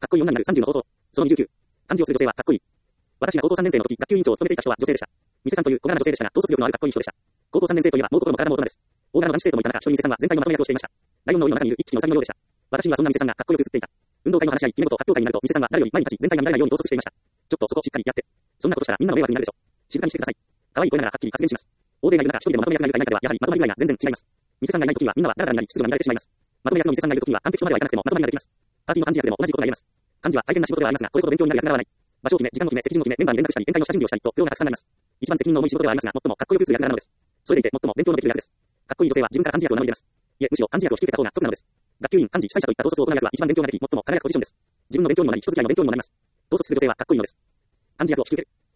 っこいい女になる30の方法。その29。漢字をする女性はかっこいい。私が高校3年生の時、学級委員長を務めていた人は女性でした。ミセさんという小柄な女性でしたが、統率力のあるかっこいい人でした。高校3年生といえば、もう心も体も大人です。大柄の男子生徒もいた中、一人ミセさんは全体のまとめ役をしていました。ライオンの檻の中にいる一匹のウサギのようでした。私にはそんなミセさんがかっこよく映っていた。運動会の話し合い、決め事、発表会になると、ミセさんは誰より前に立ち、全体が見られないように統率していました。ちょっとそこしっかりやって。そんなことしたらみんなの迷惑になるでしょ。静かにしてください。可愛い声ながらはっきり発言します。大勢がいる中、一人でもまとめ役がいるかいないかでは、やはりまとまり具合が全然違います。ミセさんがいない時にはみんなはダラダラになり、秩序が乱れてしまいます。まとめ役のミセさんがいる時には完璧とまではいかなくてもまとまりができます。パーティーの幹事役でも同じことが言えます。幹事は大変な仕事ではありますが、これほど勉強になる役柄はない。場所を決め、時間を決め、席順を決め、メンバーに連絡したり、宴会の下準備をしたりと、量がたくさんなります。一番責任の重い仕事ではありますが、最もかっこよく映る役柄なのです。それでいて、最も勉強のできる役です。かっこいい女性は自分から幹事役を名乗り出ます。いえ、むしろ幹事役を引き受けた方が得なのです。学級委員、幹事、主催者といった統率を行う役は一番勉強ができ、最も輝くポジションです。自分の勉強にもなり、人付き合いの勉強にもなります。統率する女性はかっこいいのです。幹事役を引き受ける。